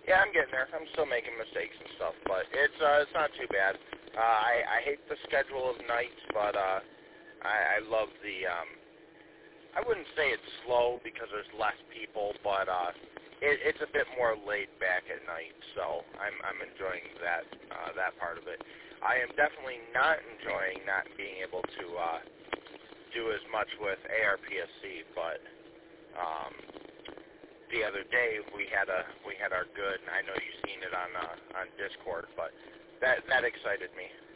Yeah, I'm getting there. I'm still making mistakes and stuff, but it's not too bad. I hate the schedule of nights, but I love the. I wouldn't say it's slow because there's less people, but it's a bit more laid back at night. So I'm enjoying that part of it. I am definitely not enjoying not being able to do as much with ARPSC, but. The other day we had our good, and I know you've seen it on Discord, but that excited me.